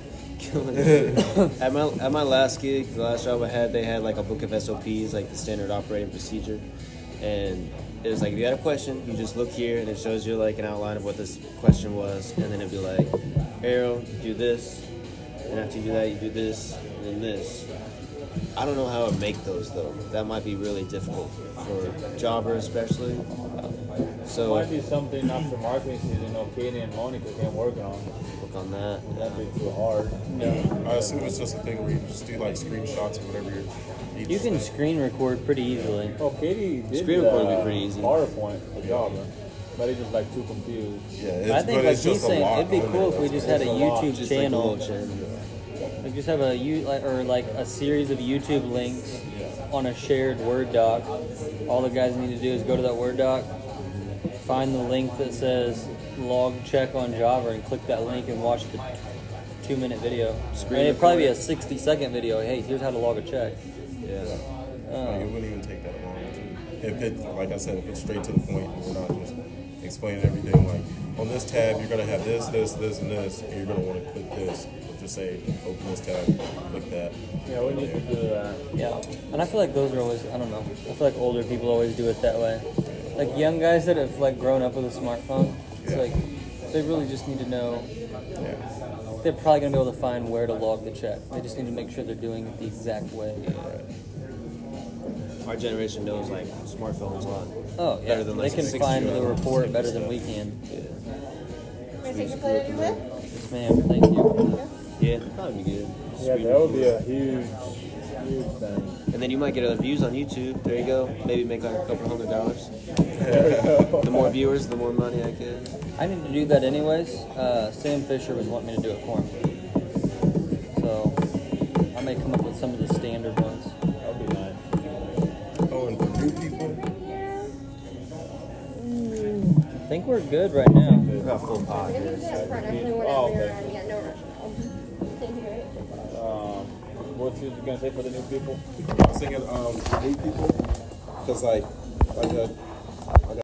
video. at my at my last gig, the last job I had, they had like a book of S O Ps, like the standard operating procedure, and it was like if you had a question, you just look here and it shows you like an outline of what this question was, and then it'd be like, arrow, do this, and after you do that, you do this, and then this. I don't know how to make those though. That might be really difficult for jobbers especially. So Might be something after marketing season, you know, Katie and Monica can work on. work on that. That'd be too hard. I assume it's just a thing where you just do like screenshots of whatever you're. each You can step. screen record pretty easily. Oh, Katie did Screen recording would be uh, pretty easy. PowerPoint for Java, but he's just like too confused. Yeah, it's, I think, but like it's just he's a saying, lot it'd be on cool there, if we that's just had a It's a lot, YouTube Just like a channel. little channel. Like just have a you like or like a series of YouTube links on a shared Word doc. All the guys need to do is go to that Word doc, find the link that says log check on Java, and click that link and watch the two minute video. I mean, it'd probably be a sixty second video. Hey, here's how to log a check. Yeah. Like, Um, it wouldn't even take that long. To, if it, like I said, if it's straight to the point, and we're not just explaining everything. Like on this tab, you're gonna have this, this, this, and this, and you're gonna want to click this. Just say, open this tab, click that. Yeah, we need to do that. Yeah, and I feel like those are always, I don't know, I feel like older people always do it that way. Like young guys that have like grown up with a smartphone, it's Yeah. like they really just need to know, Yeah. they're probably going to be able to find where to log the check. They just need to make sure they're doing it the exact way. Our generation knows like smartphones a lot. Oh, yeah, Better than, like, they can a find the sixty-year-old. report better than we can. Can I take a photo of you with? Yes, ma'am, thank you. Yeah, that'd probably be good. Yeah, that would be a huge, huge thing. And then you might get other views on YouTube. There you go. Maybe make like a couple hundred dollars. The more viewers, the more money I get. I need to do that anyways. Uh, Sam Fisher was wanting me to do it for him. So I may come up with some of the standard ones. That'd be nice. Oh, and for new people, I think we're good right now. We got full pod. Maybe just front definitely Oh, whenever you're okay. on. Yeah, no rush now. Um, what you gonna say for the new people? I was thinking um, for new people, because like, like a